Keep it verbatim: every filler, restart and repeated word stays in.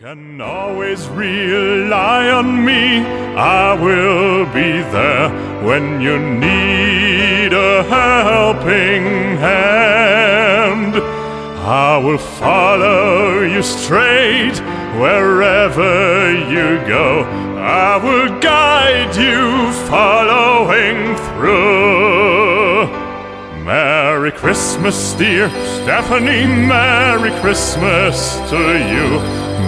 Can always rely on me. I will be there when you need a helping hand. I will follow you straight wherever you go. I will guide you following through. Merry Christmas, dear Stephanie, Merry Christmas to you.